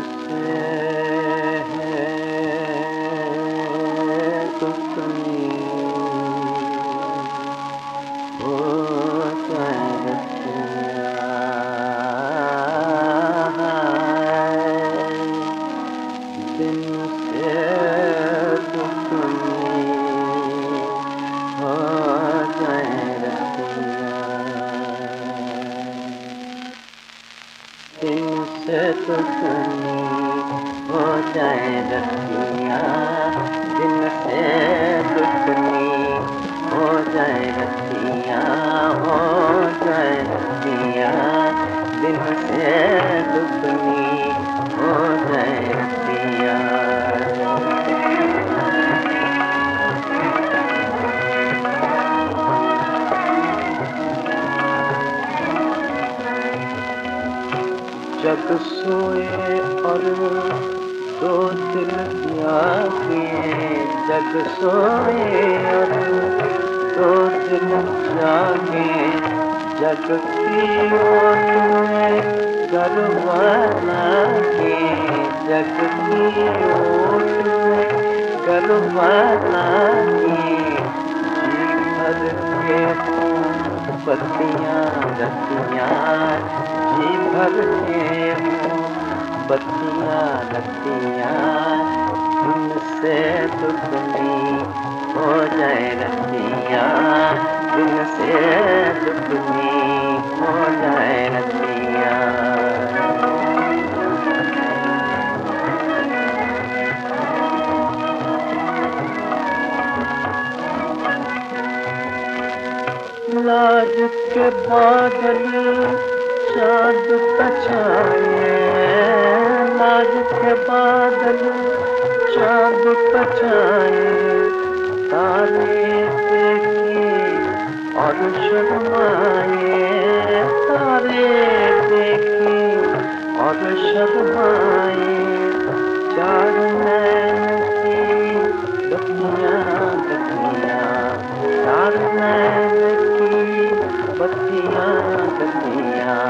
से तो सुनी हो जाए दिन से तो सुनी हो जाए दिन से तो सुनी हो जाए रतिया दिन से तो सुनी हो जाए रतिया हो जाए रतिया दिन से तो सुनी हो जाए रतिया जग सोए और दो दिल जागे जग सोए और दो दिल जागे जग की ओट में गरबा लागे जग की ओट में गरबा लागे जी भर के बत्तियाँ रतियाँ जी भर के बत्तियाँ रतियाँ उनसे दुश्मनी हो जाए रतियाँ उनसे दुश्मनी हो जाए रतियाँ लाज के बादल चाँद पछाए लाज के बादल चाँद पछाए तारे देखे और शर्माए तारे देखे और शर्माए चार नैन की बत्तियाँ बत्तियाँ चार नैन की बत्तियाँ बत्तियाँ